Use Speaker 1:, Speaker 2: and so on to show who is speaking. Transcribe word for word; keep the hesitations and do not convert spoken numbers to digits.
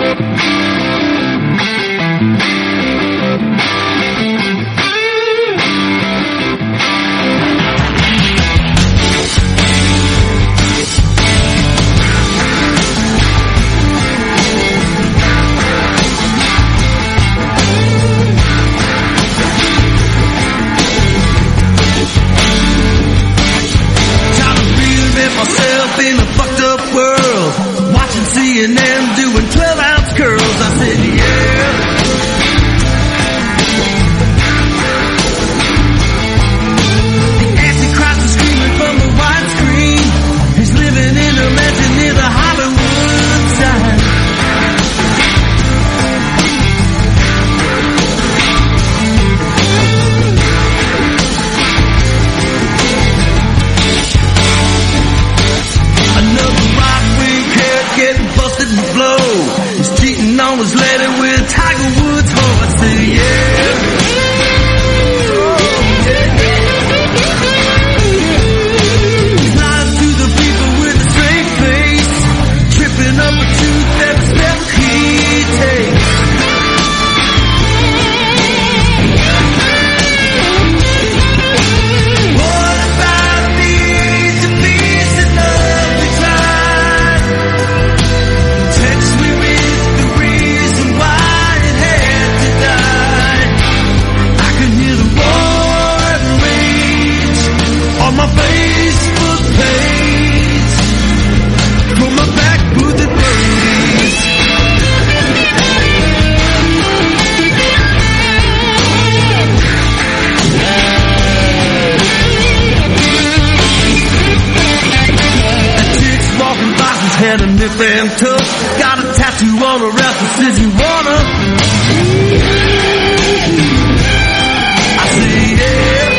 Speaker 1: Myself in a fucked up world, watching C N N doing twelve ounce curls. I said, yeah. The Antichrist is screaming from the widescreen. He's living in a legend near the Hollywood sign. Getting busted and blow. He's cheating on his lady with Tiger Woods' home. I said, yeah. He's lying to the people with a straight face, tripping up a tooth every step he takes. What about these to peace and love we tried? Text me with the reason why it had to die. I can hear the roar and rage on my Facebook page from my back booth at Birdie's. A chick's walking by who's had a nip and tuck, got a tattoo on her ass that says you wanna. I say yeah.